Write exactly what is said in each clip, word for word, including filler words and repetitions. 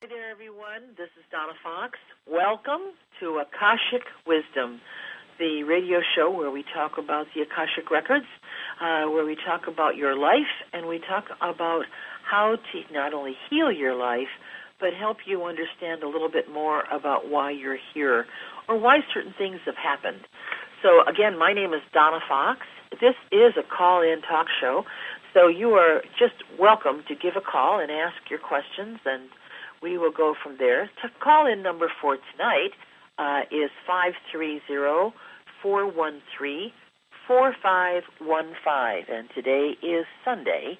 Hey there, everyone. This is Donna Fox. Welcome to Akashic Wisdom, the radio show where we talk about the Akashic Records, uh, where we talk about your life, and we talk about how to not only heal your life, but help you understand a little bit more about why you're here or why certain things have happened. So, again, my name is Donna Fox. This is a call-in talk show, so you are just welcome to give a call and ask your questions, and we will go from there. The call-in number for tonight uh, is five three zero, four one three, four five one five, and today is Sunday,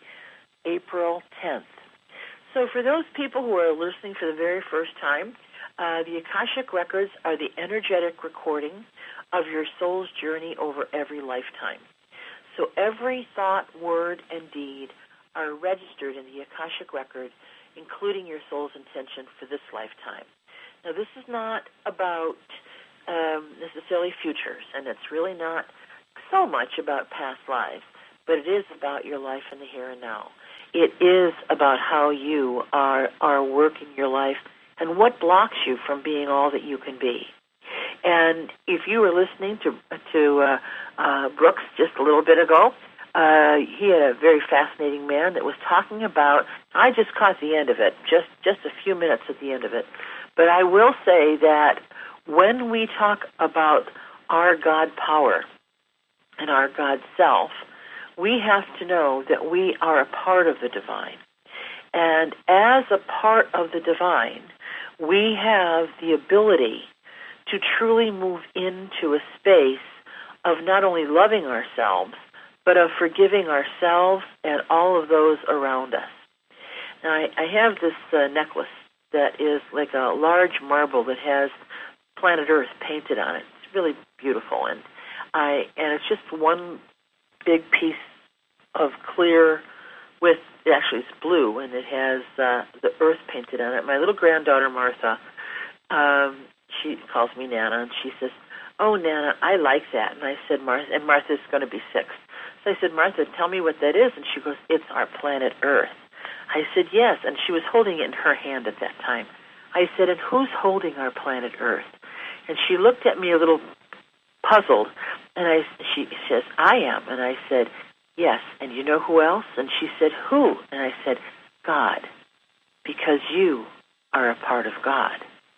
April tenth. So for those people who are listening for the very first time, uh, the Akashic Records are the energetic recording of your soul's journey over every lifetime. So every thought, word, and deed are registered in the Akashic Record, including your soul's intention for this lifetime. Now, this is not about um, necessarily futures, and it's really not so much about past lives, but it is about your life in the here and now. It is about how you are, are working your life and what blocks you from being all that you can be. And if you were listening to, to uh, uh, Brooks just a little bit ago, Uh, he had a very fascinating man that was talking about, I just caught the end of it, just, just a few minutes at the end of it. But I will say that when we talk about our God power and our God self, we have to know that we are a part of the divine. And as a part of the divine, we have the ability to truly move into a space of not only loving ourselves, but of forgiving ourselves and all of those around us. Now, I, I have this uh, necklace that is like a large marble that has planet Earth painted on it. It's really beautiful, and I and it's just one big piece of clear with, actually it's blue, and it has uh, the Earth painted on it. My little granddaughter, Martha, um, she calls me Nana, and she says, "Oh, Nana, I like that." And I said, Martha, and Martha's going to be six. So I said, "Martha, tell me what that is." And she goes, "It's our planet Earth." I said, "Yes," and she was holding it in her hand at that time. I said, "And who's holding our planet Earth?" And she looked at me a little puzzled, and I, she says, "I am." And I said, "Yes, and you know who else?" And she said, "Who?" And I said, "God, because you are a part of God."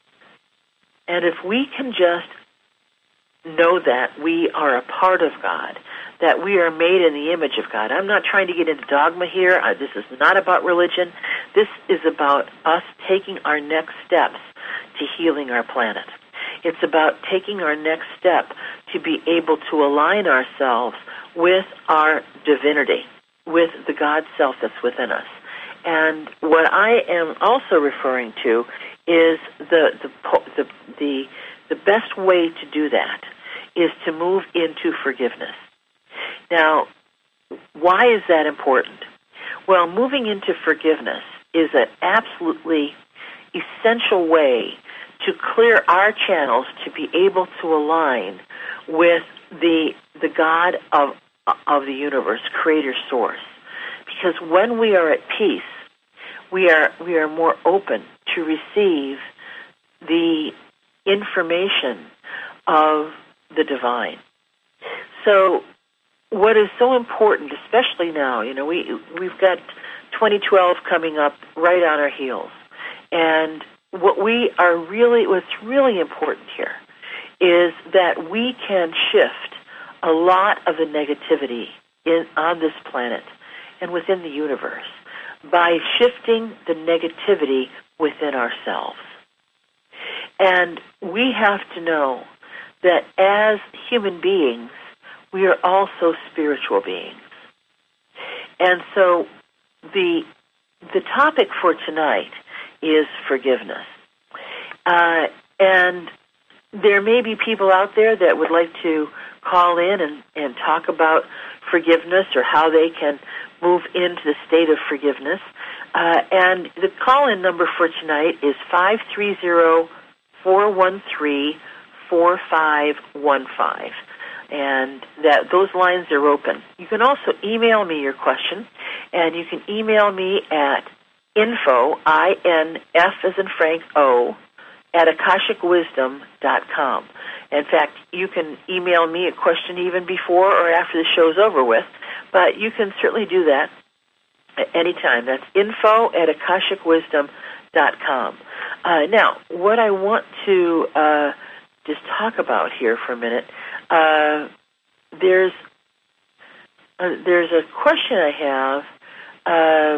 And if we can just know that we are a part of God, that we are made in the image of God. I'm not trying to get into dogma here. Uh, this is not about religion. This is about us taking our next steps to healing our planet. It's about taking our next step to be able to align ourselves with our divinity, with the God self that's within us. And what I am also referring to is the the the the, the best way to do that is to move into forgiveness. Now, why is that important? Well, moving into forgiveness is an absolutely essential way to clear our channels to be able to align with the the God of of the universe, Creator Source. Because when we are at peace, we are we are more open to receive the information of the divine. So what is so important, especially now, you know, we, we've got twenty twelve coming up right on our heels. And what we are really, what's really important here is that we can shift a lot of the negativity in, on this planet and within the universe by shifting the negativity within ourselves. And we have to know that as human beings, we are also spiritual beings. And so the the topic for tonight is forgiveness. Uh, and there may be people out there that would like to call in and, and talk about forgiveness or how they can move into the state of forgiveness. Uh, and the call-in number for tonight is five three zero, four one three, four five one five. And that those lines are open. You can also email me your question, and you can email me at info, I N F as in Frank, O, at akashic wisdom dot com. In fact, you can email me a question even before or after the show's over with, but you can certainly do that at any time. That's info at akashic wisdom dot com. Uh, now, what I want to uh, just talk about here for a minute, uh, there's uh, there's a question I have. Uh,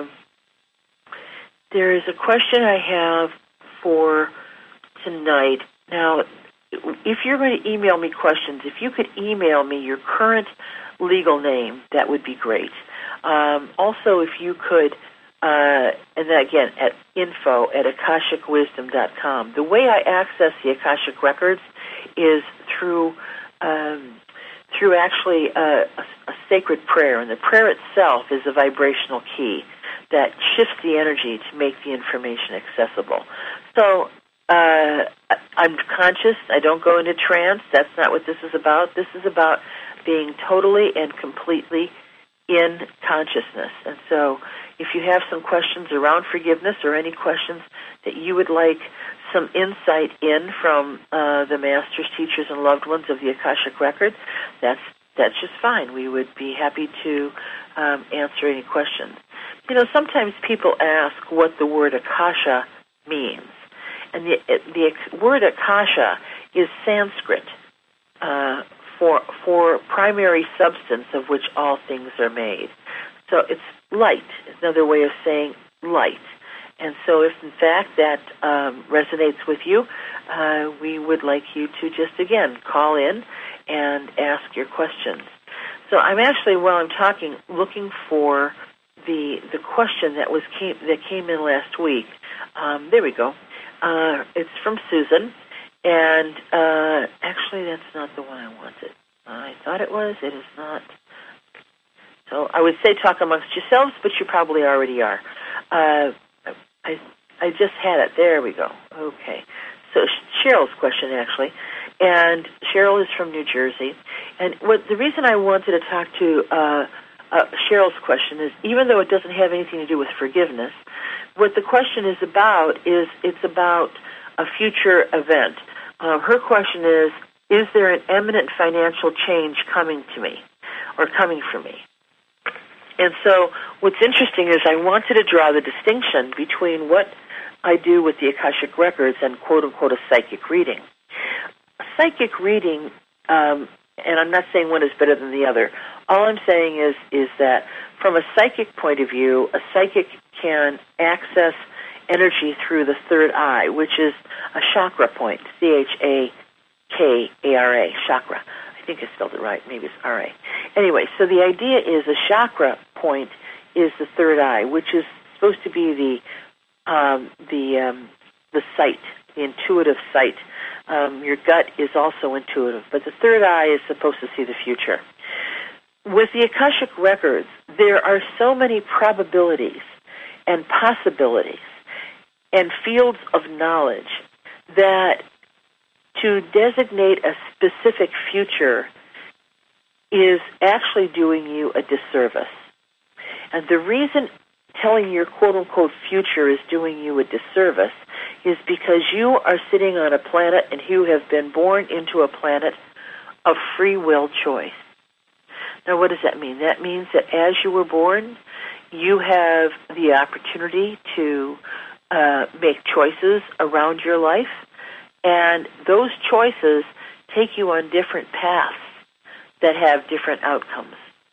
there is a question I have for tonight. Now, if you're going to email me questions, if you could email me your current legal name, that would be great. Um, also, if you could, uh, and then again, at info at akashic wisdom dot com. The way I access the Akashic Records is through um, through actually a, a, a sacred prayer, and the prayer itself is a vibrational key that shifts the energy to make the information accessible. So uh, I'm conscious. I don't go into trance. That's not what this is about. This is about being totally and completely in consciousness. And so if you have some questions around forgiveness or any questions that you would like some insight in from uh, the masters, teachers, and loved ones of the Akashic Record, that's that's just fine. We would be happy to um, answer any questions. You know, sometimes people ask what the word Akasha means. And the, the word Akasha is Sanskrit uh, for for primary substance of which all things are made. So it's light. It's another way of saying light. And so if, in fact, that um, resonates with you, uh, we would like you to just, again, call in and ask your questions. So I'm actually, while I'm talking, looking for the the question that was came, that came in last week. Um, there we go. Uh, it's from Susan, and uh, actually that's not the one I wanted. I thought it was. It is not. So I would say talk amongst yourselves, but you probably already are. Uh, I I just had it. There we go. Okay. So Cheryl's question, actually, and Cheryl is from New Jersey. And what the reason I wanted to talk to uh, uh, Cheryl's question is, even though it doesn't have anything to do with forgiveness, what the question is about is it's about a future event. Uh, her question is, is there an imminent financial change coming to me or coming for me? And so what's interesting is I wanted to draw the distinction between what I do with the Akashic Records and quote-unquote a psychic reading. A psychic reading, um, and I'm not saying one is better than the other, all I'm saying is is that from a psychic point of view, a psychic can access energy through the third eye, which is a chakra point, C H A K A R A, chakra. I think I spelled it right. Maybe it's R A. Anyway, so the idea is a chakra point is the third eye, which is supposed to be the um, the um, the sight, the intuitive sight. Um, your gut is also intuitive, but the third eye is supposed to see the future. With the Akashic Records, there are so many probabilities and possibilities and fields of knowledge that to designate a specific future is actually doing you a disservice. And the reason telling your quote-unquote future is doing you a disservice is because you are sitting on a planet and you have been born into a planet of free will choice. Now, what does that mean? That means that as you were born, you have the opportunity to uh, make choices around your life, and those choices take you on different paths that have different outcomes.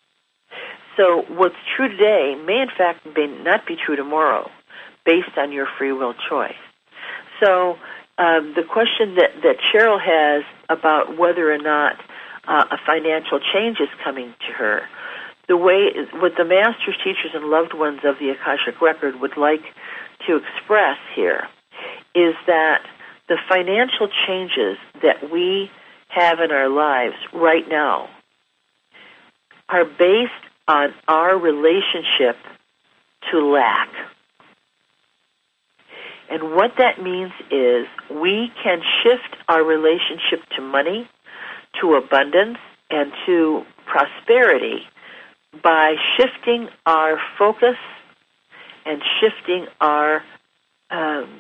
So what's true today may, in fact, may not be true tomorrow based on your free will choice. So um, the question that, that Cheryl has about whether or not uh, a financial change is coming to her, the way what the masters, teachers, and loved ones of the Akashic Record would like to express here is that the financial changes that we have in our lives right now are based on our relationship to lack. And what that means is we can shift our relationship to money, to abundance, and to prosperity by shifting our focus and shifting our um,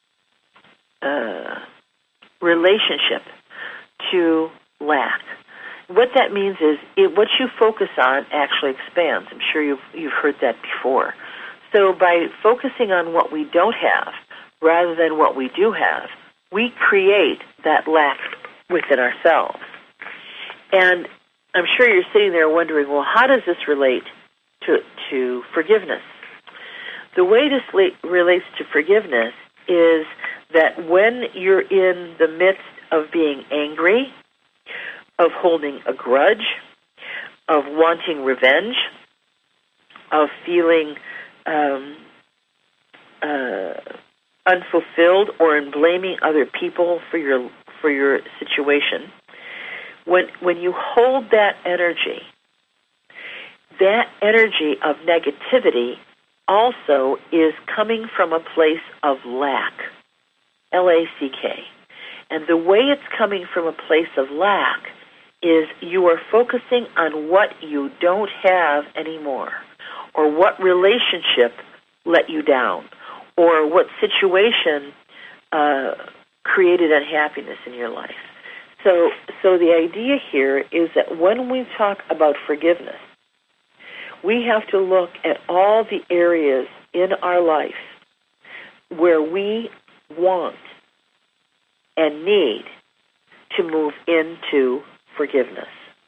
uh, relationship to lack. What that means is it, what you focus on actually expands. I'm sure you've, you've heard that before. So by focusing on what we don't have rather than what we do have, we create that lack within ourselves. And I'm sure you're sitting there wondering, well, how does this relate to, to forgiveness? The way this la- relates to forgiveness is that when you're in the midst of being angry, of holding a grudge, of wanting revenge, of feeling um, uh, unfulfilled, or in blaming other people for your for your situation, when when you hold that energy, that energy of negativity also is coming from a place of lack, L A C K. And the way it's coming from a place of lack is you are focusing on what you don't have anymore, or what relationship let you down, or what situation uh, created unhappiness in your life. So, so the idea here is that when we talk about forgiveness, we have to look at all the areas in our life where we want and need to move into forgiveness.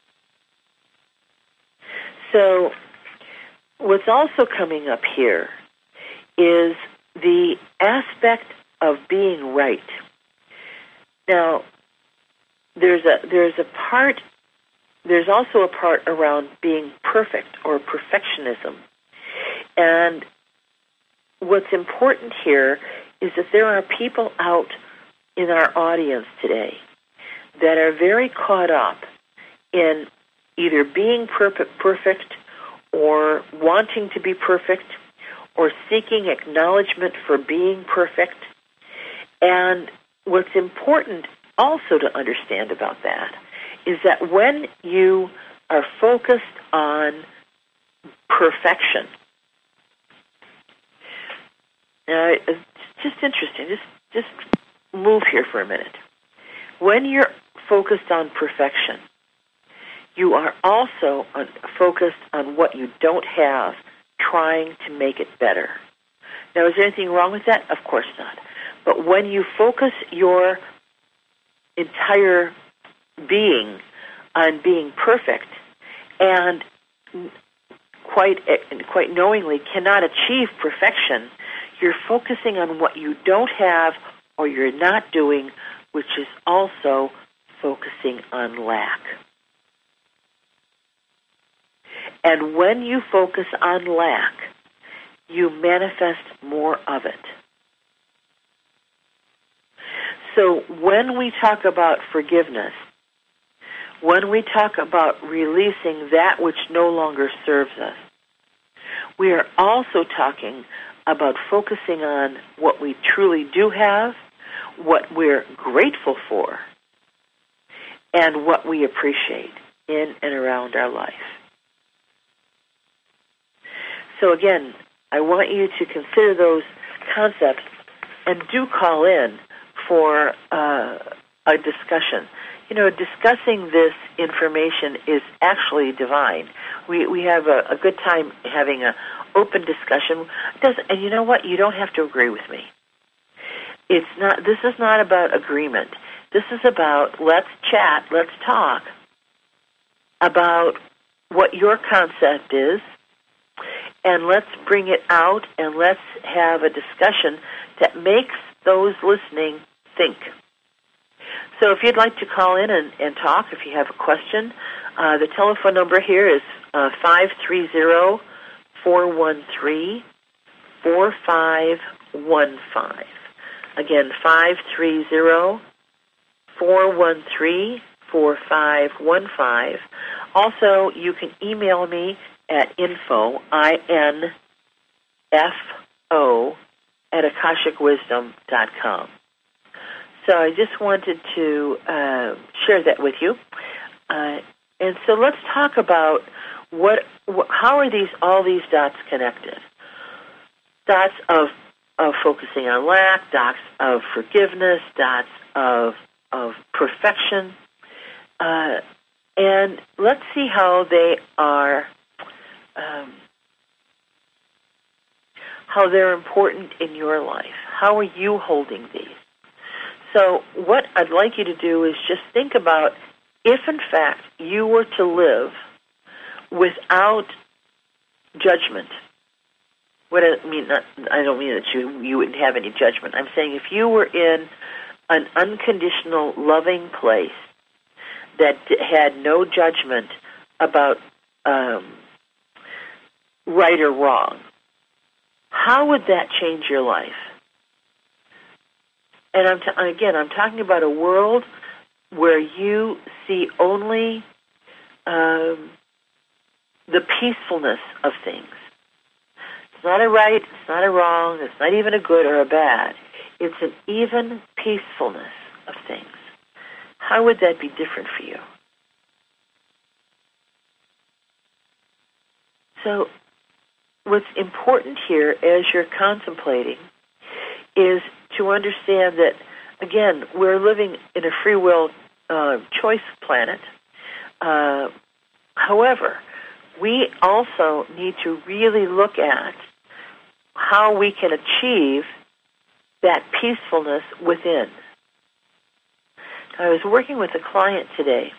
So what's also coming up here is the aspect of being right. Now, there's a there's a part there's also a part around being perfect or perfectionism. And what's important here is that there are people out in our audience today that are very caught up in either being perfect, perfect or wanting to be perfect, or seeking acknowledgement for being perfect. And what's important also to understand about that is that when you are focused on perfection, now it's just interesting, just just move here for a minute. When you're focused on perfection, you are also on, focused on what you don't have, trying to make it better. Now, is there anything wrong with that? Of course not. But when you focus your entire being on being perfect and quite quite knowingly cannot achieve perfection, you're focusing on what you don't have or you're not doing, which is also focusing on lack. And when you focus on lack, you manifest more of it. So when we talk about forgiveness, when we talk about releasing that which no longer serves us, we are also talking about focusing on what we truly do have, what we're grateful for, and what we appreciate in and around our life. So again, I want you to consider those concepts and do call in for uh, a discussion. You know, discussing this information is actually divine. We we have a, a good time having an open discussion. It does, and you know what? You don't have to agree with me. It's not. This is not about agreement. This is about let's chat, let's talk about what your concept is, and let's bring it out, and let's have a discussion that makes those listening think. So if you'd like to call in and, and talk, if you have a question, uh, the telephone number here is uh, five three zero, four one three, four five one five. Again, five three zero, four one three, four five one five. Also, you can email me at info, I N F O, at akashic wisdom dot com. So I just wanted to uh, share that with you. Uh, and so let's talk about what, wh- how are these all these dots connected? dots of of focusing on lack, dots of forgiveness, dots of of perfection, uh, and let's see how they are, um, how they're important in your life. How are you holding these? So what I'd like you to do is just think about if, in fact, you were to live without judgment. What I mean, not, I don't mean that you you wouldn't have any judgment. I'm saying if you were in an unconditional, loving place that had no judgment about um, right or wrong, how would that change your life? And I'm t- again, I'm talking about a world where you see only um, the peacefulness of things. It's not a right, it's not a wrong, it's not even a good or a bad. It's an even peacefulness of things. How would that be different for you? So what's important here as you're contemplating is to understand that, again, we're living in a free will uh, choice planet. Uh, however, we also need to really look at how we can achieve that peacefulness within. I was working with a client today,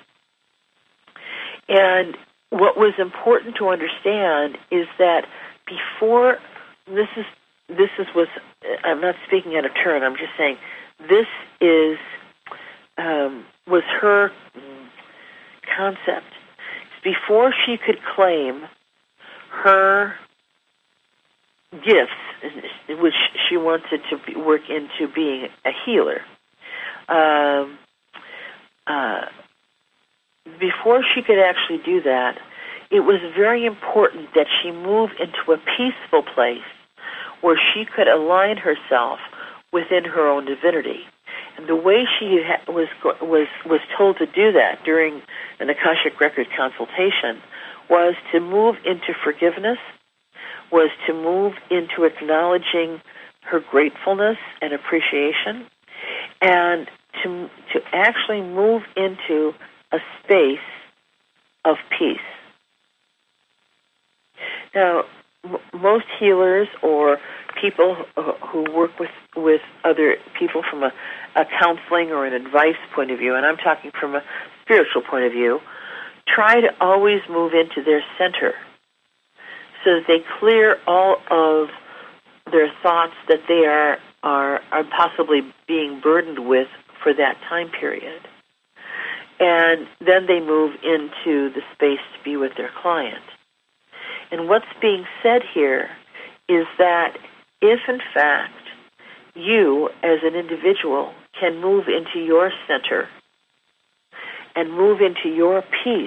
and what was important to understand is that before this is this is was I'm not speaking out of turn. I'm just saying this is um, was her concept. Before she could claim her gifts, which she wanted to be, work into being a healer. Um, uh, before she could actually do that, it was very important that she move into a peaceful place where she could align herself within her own divinity. And the way she ha- was was was told to do that during an Akashic Record consultation was to move into forgiveness, was to move into acknowledging her gratefulness and appreciation, and to to actually move into a space of peace. Now, m- most healers or people who work with, with other people from a, a counseling or an advice point of view, and I'm talking from a spiritual point of view, try to always move into their center so that they clear all of their thoughts that they are, are, are possibly being burdened with for that time period. And then they move into the space to be with their client. And what's being said here is that if, in fact, you as an individual can move into your center and move into your peace,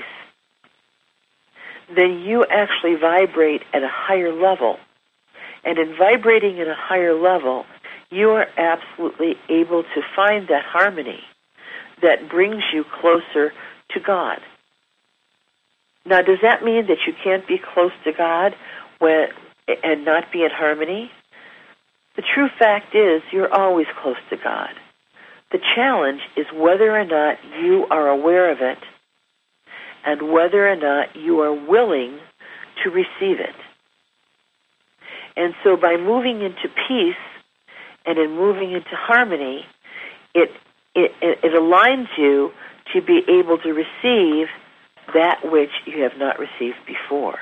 then you actually vibrate at a higher level. And in vibrating at a higher level, you are absolutely able to find that harmony that brings you closer to God. Now, does that mean that you can't be close to God when, and not be in harmony? The true fact is you're always close to God. The challenge is whether or not you are aware of it and whether or not you are willing to receive it. And so by moving into peace and in moving into harmony, it It, it, it aligns you to be able to receive that which you have not received before.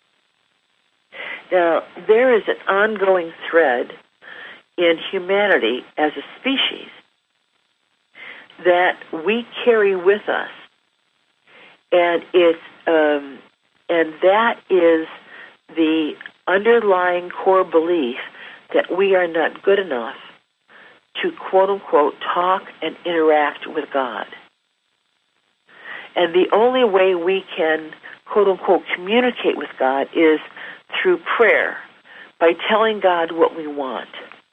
Now, there is an ongoing thread in humanity as a species that we carry with us, and it's um, and that is the underlying core belief that we are not good enough to quote-unquote talk and interact with God. And the only way we can quote-unquote communicate with God is through prayer, by telling God what we want.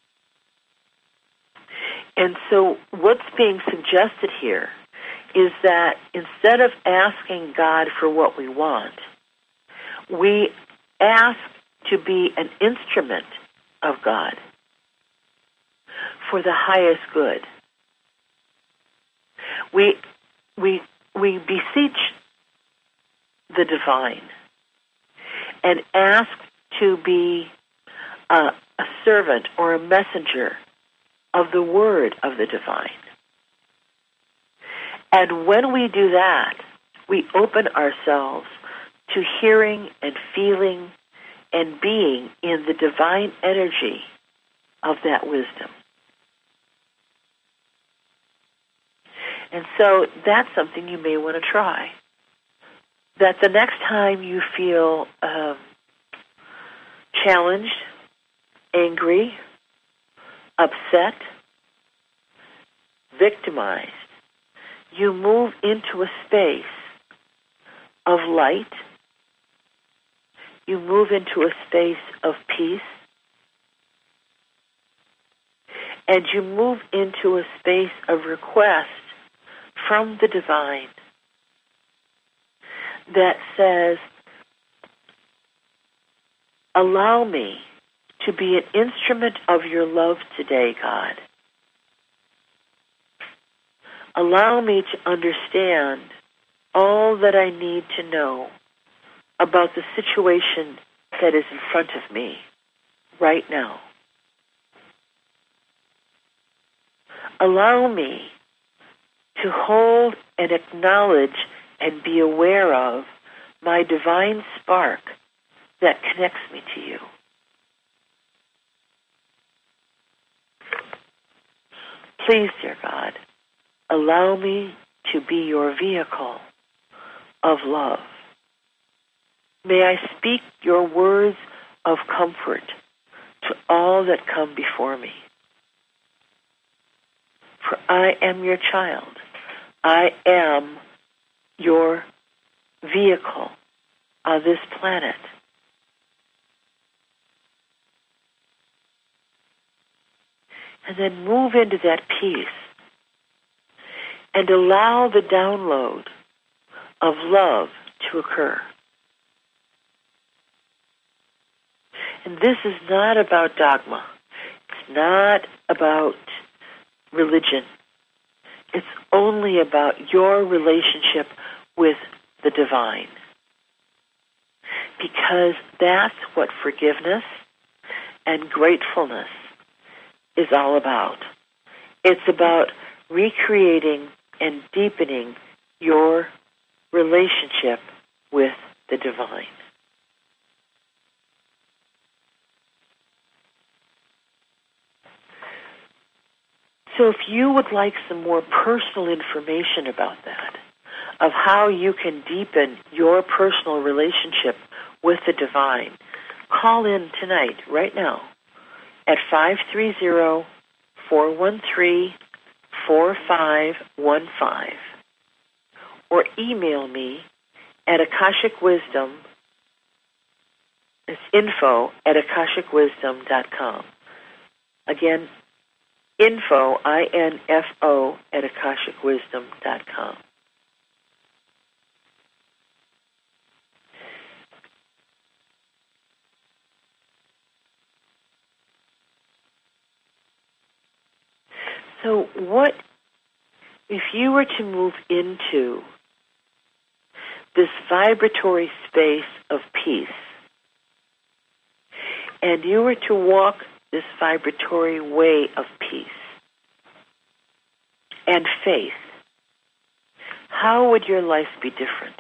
And so what's being suggested here is that instead of asking God for what we want, we ask to be an instrument of God, for the highest good. We, we, we beseech the divine and ask to be a, a servant or a messenger of the word of the divine. And when we do that, we open ourselves to hearing and feeling and being in the divine energy of that wisdom. And so that's something you may want to try. That the next time you feel um, challenged, angry, upset, victimized, you move into a space of light. You move into a space of peace. And you move into a space of request from the divine that says, allow me to be an instrument of your love today, God. Allow me to understand all that I need to know about the situation that is in front of me right now. Allow me to hold and acknowledge and be aware of my divine spark that connects me to you. Please, dear God, allow me to be your vehicle of love. May I speak your words of comfort to all that come before me. For I am your child. I am your vehicle on this planet. And then move into that peace and allow the download of love to occur. And this is not about dogma. It's not about religion. It's only about your relationship with the divine. Because that's what forgiveness and gratefulness is all about. It's about recreating and deepening your relationship with the divine. So if you would like some more personal information about that, of how you can deepen your personal relationship with the divine, call in tonight, right now, at five three zero, four one three, four five one five, or email me at Akashic Wisdom. It's info at akashic wisdom dot com. Again, info, I N F O, at akashic wisdom dot com. So what, if you were to move into this vibratory space of peace, and you were to walk this vibratory way of peace and faith, how would your life be different?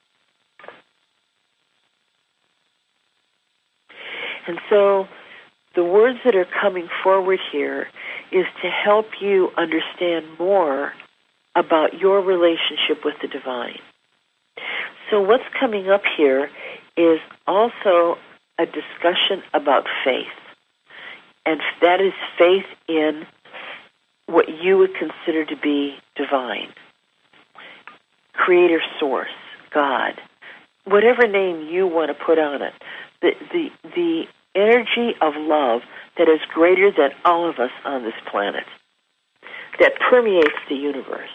And so the words that are coming forward here is to help you understand more about your relationship with the divine. So what's coming up here is also a discussion about faith. And that is faith in what you would consider to be divine. Creator source, God, whatever name you want to put on it. The, the, the energy of love that is greater than all of us on this planet, that permeates the universe.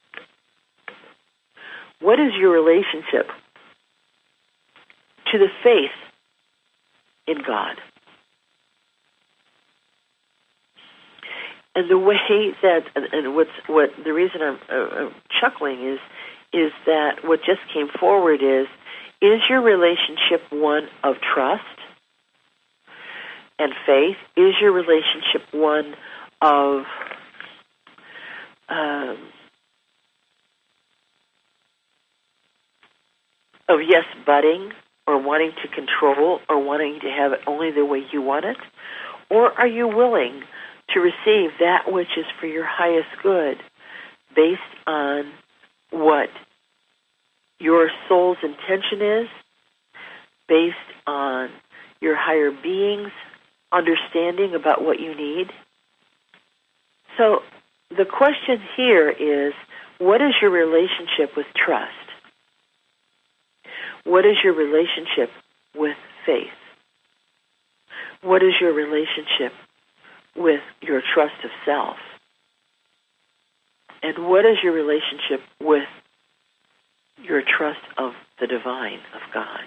What is your relationship to the faith in God? And the way that, and what's what the reason I'm, uh, I'm chuckling is, is that what just came forward is, is your relationship one of trust and faith? Is your relationship one of um, of yes, butting, or wanting to control, or wanting to have it only the way you want it? Or are you willing to receive that which is for your highest good based on what your soul's intention is, based on your higher being's understanding about what you need? So the question here is, what is your relationship with trust? What is your relationship with faith? What is your relationship with your trust of self? And what is your relationship with your trust of the divine, of God?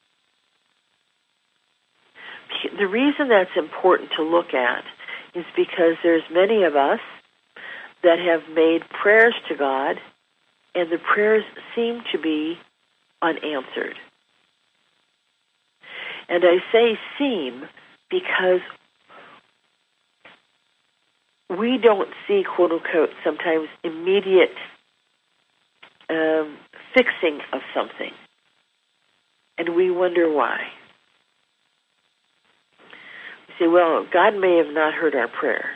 The reason that's important to look at is because there's many of us that have made prayers to God, and the prayers seem to be unanswered. And I say seem because we don't see, quote unquote, sometimes immediate um, fixing of something. And we wonder why. We say, well, God may have not heard our prayers.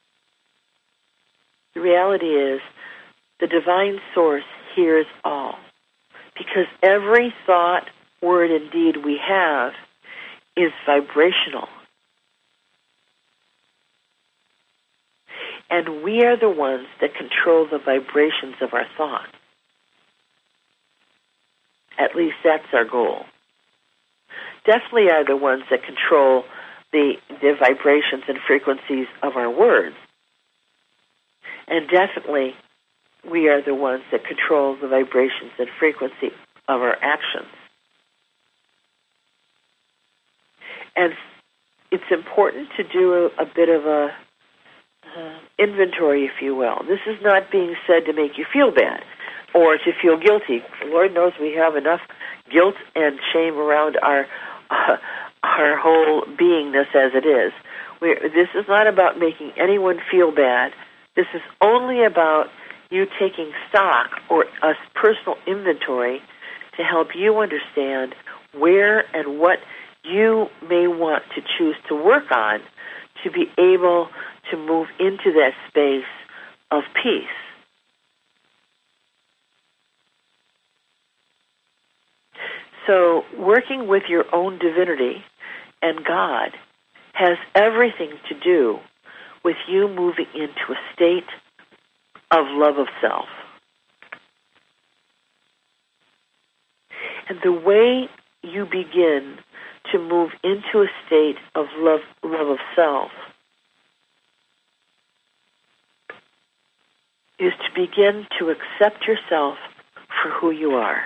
The reality is, the divine source hears all. Because every thought, word, and deed we have is vibrational. And we are the ones that control the vibrations of our thoughts. At least that's our goal. Definitely are the ones that control the, the vibrations and frequencies of our words. And definitely we are the ones that control the vibrations and frequency of our actions. And it's important to do a, a bit of a uh, inventory, if you will. This is not being said to make you feel bad or to feel guilty. Lord knows we have enough guilt and shame around our uh, our whole beingness as it is. We're, this is not about making anyone feel bad. This is only about you taking stock or a personal inventory to help you understand where and what you may want to choose to work on to be able to move into that space of peace. So working with your own divinity and God has everything to do with you moving into a state of love of self. And the way you begin to move into a state of love, love of self is to begin to accept yourself for who you are,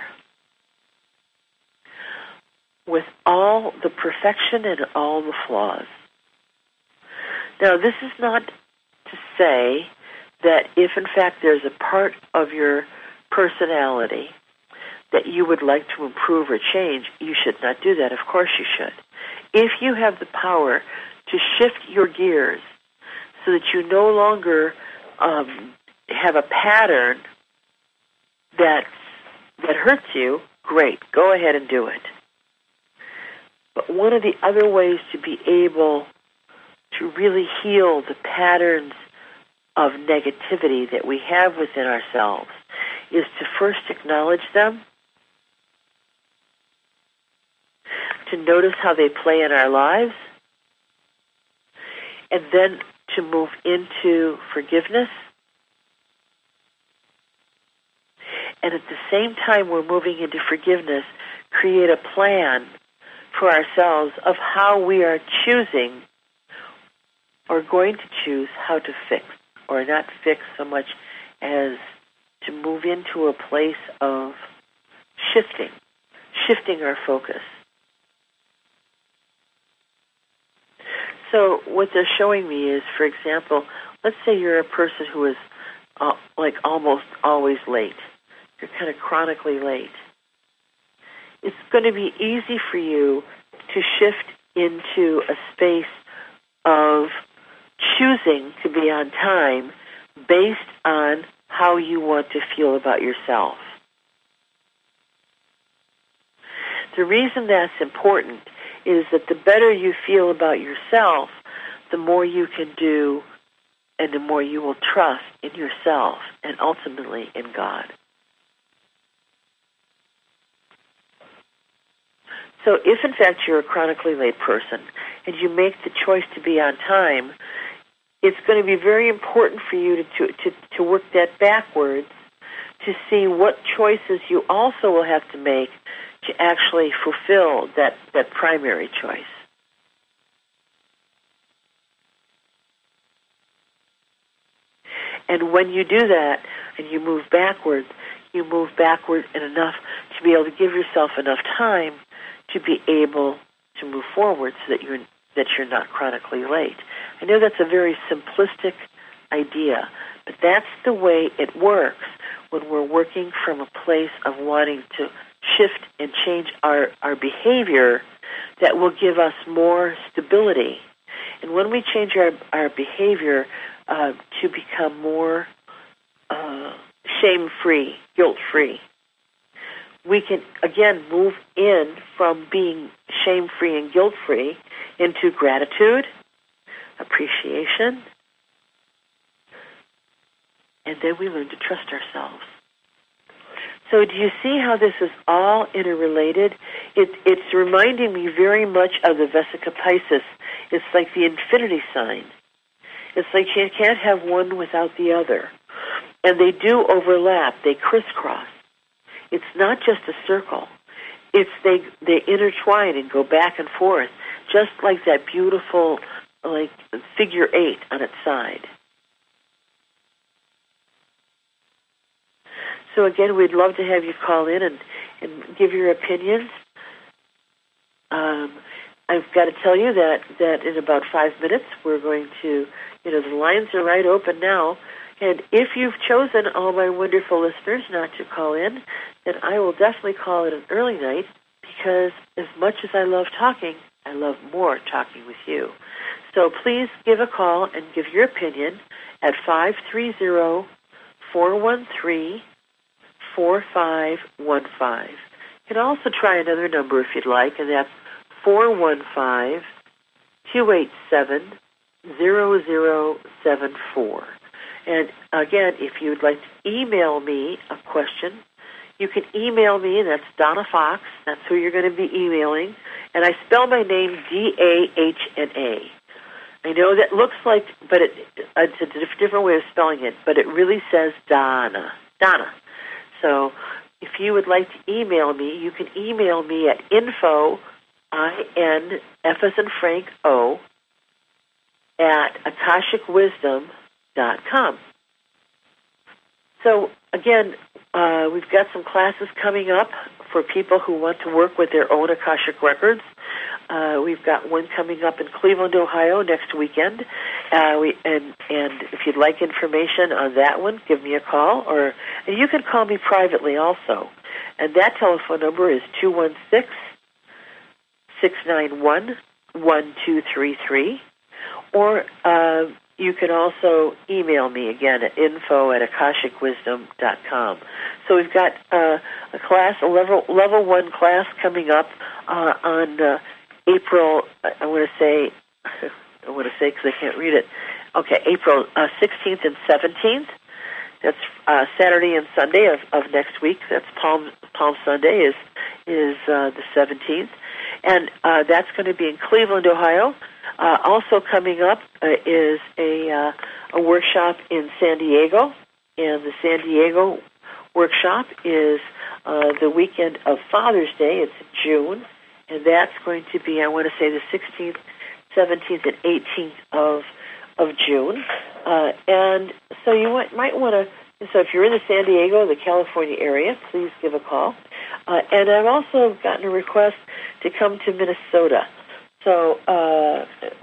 with all the perfection and all the flaws. Now, this is not to say that if, in fact, there's a part of your personality that you would like to improve or change, you should not do that. Of course you should. If you have the power to shift your gears so that you no longer um, have a pattern that that hurts you, great. Go ahead and do it. But one of the other ways to be able to really heal the patterns of negativity that we have within ourselves is to first acknowledge them, to notice how they play in our lives, and then to move into forgiveness. And at the same time we're moving into forgiveness, create a plan for ourselves of how we are choosing or going to choose how to fix, or not fix so much as to move into a place of shifting, shifting our focus. So what they're showing me is, for example, let's say you're a person who is uh, like almost always late. You're kind of chronically late. It's going to be easy for you to shift into a space of choosing to be on time based on how you want to feel about yourself. The reason that's important is that the better you feel about yourself, the more you can do and the more you will trust in yourself and ultimately in God. So if, in fact, you're a chronically late person and you make the choice to be on time, it's going to be very important for you to, to, to, to work that backwards to see what choices you also will have to make to actually fulfill that, that primary choice. And when you do that and you move backwards, you move backwards in enough to be able to give yourself enough time to be able to move forward so that you're that you're not chronically late. I know that's a very simplistic idea, but that's the way it works when we're working from a place of wanting to shift and change our, our behavior that will give us more stability. And when we change our, our behavior uh, to become more uh, shame-free, guilt-free, we can, again, move in from being shame-free and guilt-free into gratitude, appreciation, and then we learn to trust ourselves. So do you see how this is all interrelated? It, it's reminding me very much of the Vesica Piscis. It's like the infinity sign. It's like you can't have one without the other. And they do overlap. They crisscross. It's not just a circle. It's they they intertwine and go back and forth, just like that beautiful like figure eight on its side. So again, we'd love to have you call in and, and give your opinions. Um, I've got to tell you that, that in about five minutes we're going to, you know, the lines are right open now. And if you've chosen, all my wonderful listeners, not to call in, then I will definitely call it an early night because as much as I love talking, I love more talking with you. So please give a call and give your opinion at five three zero, four one three, four five one five. You can also try another number if you'd like, and that's four one five, two eight seven, zero zero seven four. And again, if you'd like to email me a question, you can email me, and that's Donna Fox. That's who you're going to be emailing. And I spell my name D A H N A. I know that looks like, but it, it's a different way of spelling it, but it really says Donna. Donna. So if you would like to email me, you can email me at info, I N, F as in Frank, O, at akashic wisdom dot com. So again, uh, we've got some classes coming up for people who want to work with their own Akashic records. Uh, we've got one coming up in Cleveland, Ohio next weekend. Uh, we, and, and if you'd like information on that one, give me a call, or and you can call me privately also. And that telephone number is two one six, six nine one, one two three three. Or uh, you can also email me again at info at akashic wisdom dot com. So we've got uh, a class, a level level one class coming up uh, on uh, April. I want to say, I want to say because I can't read it. Okay, April uh, sixteenth and seventeenth. That's uh, Saturday and Sunday of, of next week. That's Palm Palm Sunday is is uh, the seventeenth, and uh, that's going to be in Cleveland, Ohio. Uh, also coming up uh, is a uh, a workshop in San Diego, and the San Diego workshop is uh, the weekend of Father's Day. It's June, and that's going to be, I want to say, the sixteenth, seventeenth, and eighteenth of of June. Uh, and so you might, might want to, so if you're in the San Diego, the California area, please give a call. Uh, and I've also gotten a request to come to Minnesota. So uh,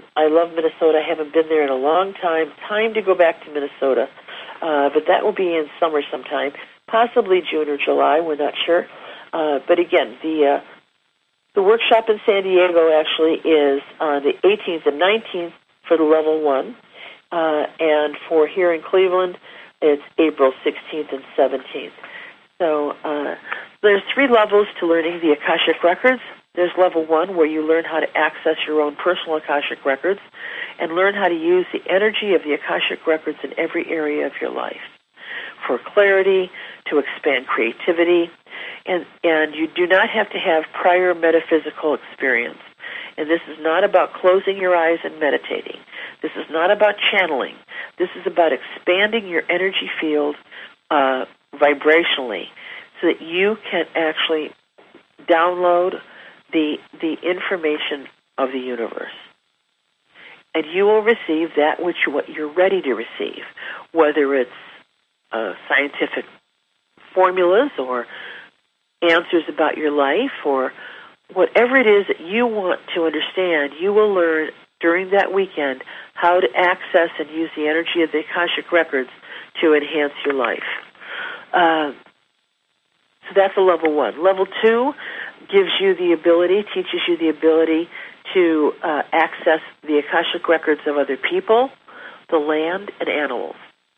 I love Minnesota. I haven't been there in a long time. Time to go back to Minnesota. Uh, but that will be in summer sometime, possibly June or July. We're not sure. Uh, but again, the uh, the workshop in San Diego actually is on the eighteenth and nineteenth for the level one. Uh, and for here in Cleveland, it's April sixteenth and seventeenth. So uh, there's three levels to learning the Akashic Records. There's level one, where you learn how to access your own personal Akashic Records and learn how to use the energy of the Akashic Records in every area of your life for clarity, to expand creativity, and, and you do not have to have prior metaphysical experience. And this is not about closing your eyes and meditating. This is not about channeling. This is about expanding your energy field uh, vibrationally so that you can actually download the the information of the universe. And you will receive that which what you're ready to receive, whether it's uh, scientific formulas or answers about your life or whatever it is that you want to understand. You will learn during that weekend how to access and use the energy of the Akashic Records to enhance your life. Uh, so that's a level one. Level two gives you the ability, teaches you the ability to uh, access the Akashic Records of other people, the land, and animals.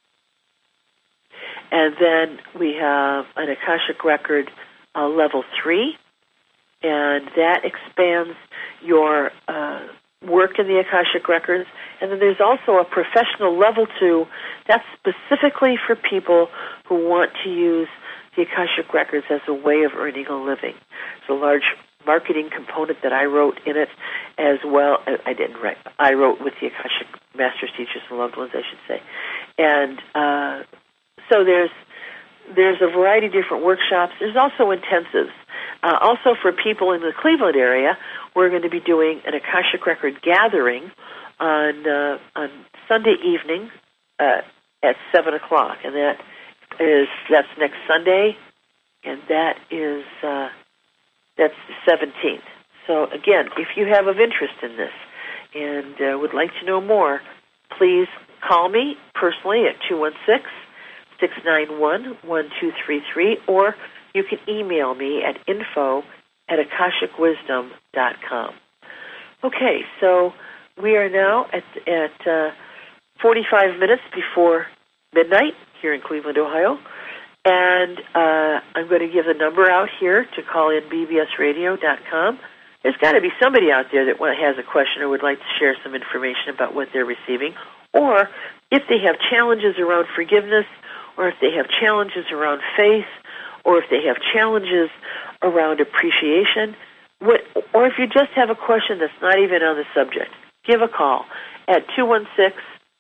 And then we have an Akashic Record uh, level three, and that expands your uh, work in the Akashic Records. And then there's also a professional level two that's specifically for people who want to use the Akashic Records as a way of earning a living. It's a large marketing component that I wrote in it as well. I didn't write. I wrote with the Akashic Masters, Teachers, and Loved Ones, I should say. And uh, so there's there's a variety of different workshops. There's also intensives. Uh, also for people in the Cleveland area, we're going to be doing an Akashic Record gathering on uh, on Sunday evening uh, at seven o'clock, and that is that's next Sunday, and that is uh, that's the seventeenth. So again, if you have of interest in this and uh, would like to know more, please call me personally at two one six, six nine one, one two three three, or you can email me at info at akashic wisdom dot com. Okay, so we are now at at uh, forty-five minutes before midnight here in Cleveland, Ohio, and uh, I'm going to give the number out here to call in b b s radio dot com. There's got to be somebody out there that has a question or would like to share some information about what they're receiving, or if they have challenges around forgiveness, or if they have challenges around faith, or if they have challenges around appreciation, what, or if you just have a question that's not even on the subject, give a call at two one six,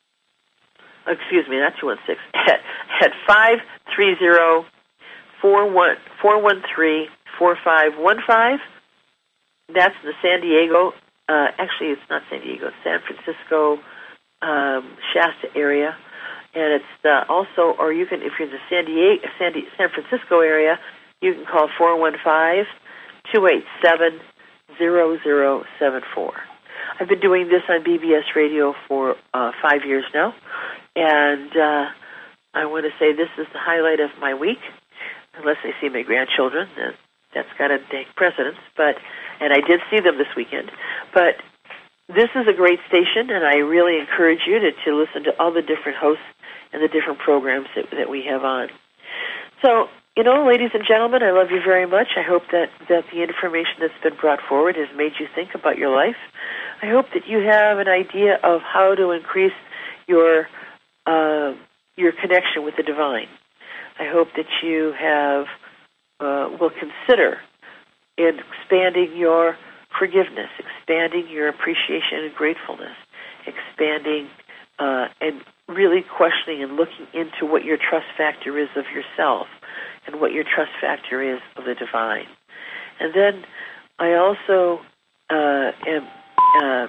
excuse me, not two one six, at, at five three zero, four one three, four five one five. That's the San Diego, uh, actually it's not San Diego, it's San Francisco, um, Shasta area. And it's uh, also, or you can, if you're in the San Diego, San, Di- San Francisco area, you can call four one five, two eight seven, zero zero seven four. I've been doing this on B B S Radio for uh, five years now, and uh, I want to say this is the highlight of my week, unless I see my grandchildren. Uh, that's got to take precedence, but, and I did see them this weekend, but this is a great station, and I really encourage you to, to listen to all the different hosts and the different programs that, that we have on. So, you know, ladies and gentlemen, I love you very much. I hope that, that the information that's been brought forward has made you think about your life. I hope that you have an idea of how to increase your uh, your connection with the divine. I hope that you have uh, will consider in expanding your forgiveness, expanding your appreciation and gratefulness, expanding uh, and really questioning and looking into what your trust factor is of yourself and what your trust factor is of the divine. And then I also uh, am uh,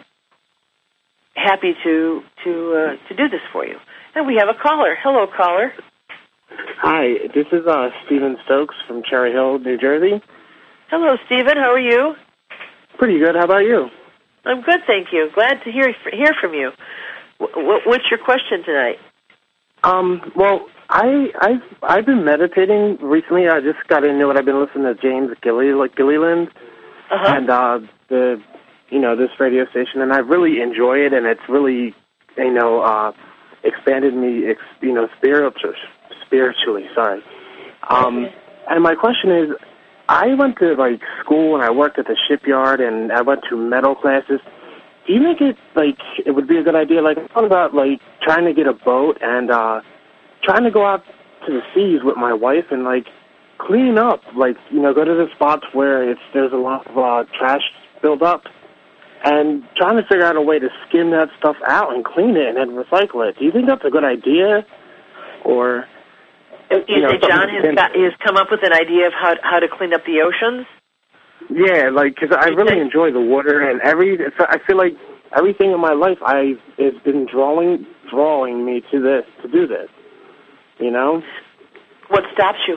happy to to uh, to do this for you. And we have a caller. Hello, caller. Hi, this is uh, Stephen Stokes from Cherry Hill, New Jersey. Hello, Stephen. How are you? Pretty good. How about you? I'm good, thank you. Glad to hear hear from you. W- what's your question tonight? Um, well, I, I've, I've been meditating recently. I just got into it. I've been listening to James Gilly, like Gilliland uh-huh. and uh, the, you know, this radio station, and I really enjoy it, and it's really, you know, uh, expanded me, ex, you know, spiritual, spiritually, sorry. Um, okay. And my question is, I went to, like, school, and I worked at the shipyard, and I went to metal classes. Do you think it, like, it would be a good idea? Like, I thought about, like, trying to get a boat and uh, trying to go out to the seas with my wife and, like, clean up. Like, you know, go to the spots where it's there's a lot of uh, trash built up and trying to figure out a way to skim that stuff out and clean it and then recycle it. Do you think that's a good idea? Or, you, you know, think John has, got, has come up with an idea of how, how to clean up the oceans? Yeah, like, because I really enjoy the water, and every, I feel like everything in my life I has been drawing, drawing me to this, to do this, you know? What stops you?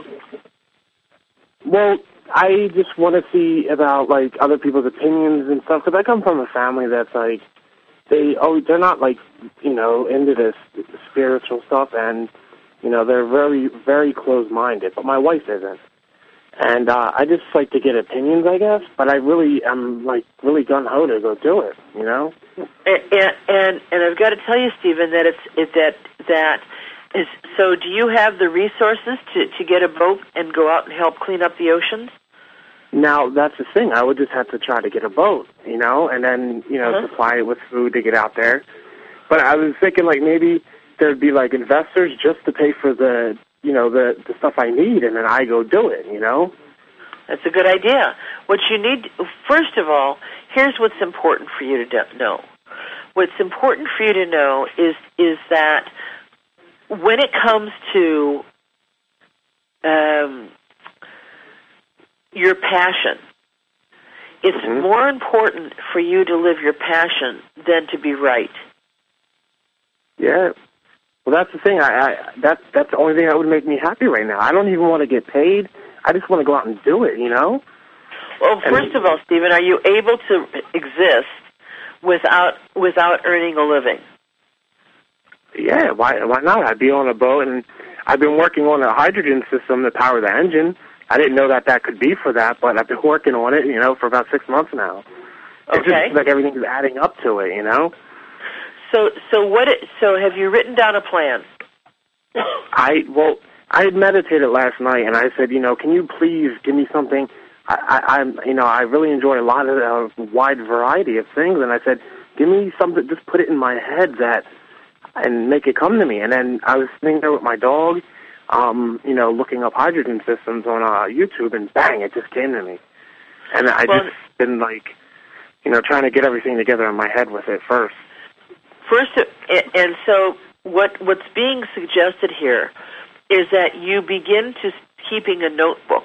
Well, I just want to see about, like, other people's opinions and stuff, because I come from a family that's, like, they, oh, they're not, like, you know, into this spiritual stuff, and, you know, they're very, very closed-minded, but my wife isn't. And uh, I just like to get opinions, I guess, but I really am, like, really gung-ho to go do it, you know? And, and and I've got to tell you, Stephen, that it's it, that that is. So, do you have the resources to, to get a boat and go out and help clean up the oceans? Now, that's the thing. I would just have to try to get a boat, you know, and then, you know, uh-huh. supply it with food to get out there. But I was thinking, like, maybe there'd be, like, investors just to pay for the, you know, the, the stuff I need, and then I go do it, you know? That's a good idea. What you need, first of all, here's what's important for you to know. What's important for you to know is is that when it comes to um, your passion, it's mm-hmm. more important for you to live your passion than to be right. Yeah. Well, that's the thing. I, I that that's the only thing that would make me happy right now. I don't even want to get paid. I just want to go out and do it, you know? Well, first and, of all, Stephen, are you able to exist without without earning a living? Yeah, why why not? I'd be on a boat, and I've been working on a hydrogen system to power the engine. I didn't know that that could be for that, but I've been working on it, you know, for about six months now. Okay. It's just like everything's adding up to it, you know? So, so what? It, so, have you written down a plan? I well, I had meditated last night, and I said, you know, can you please give me something? I, I, I'm, you know, I really enjoy a lot of a uh, wide variety of things, and I said, give me something. Just put it in my head that, and make it come to me. And then I was sitting there with my dog, um, you know, looking up hydrogen systems on uh, YouTube, and bang, it just came to me. And I well, just been like, you know, trying to get everything together in my head with it first. First, and so what what's being suggested here is that you begin to keeping a notebook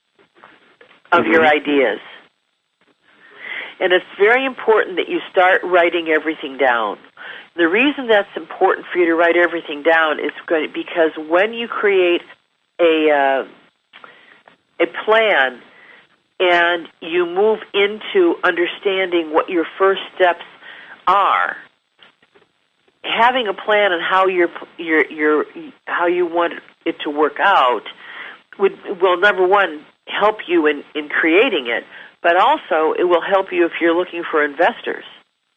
of mm-hmm. your ideas. And it's very important that you start writing everything down. The reason that's important for you to write everything down is going to, because when you create a uh, a plan and you move into understanding what your first steps are, having a plan on how you're, you're, you're, how you want it to work out would will number one help you in, in creating it, but also it will help you if you're looking for investors.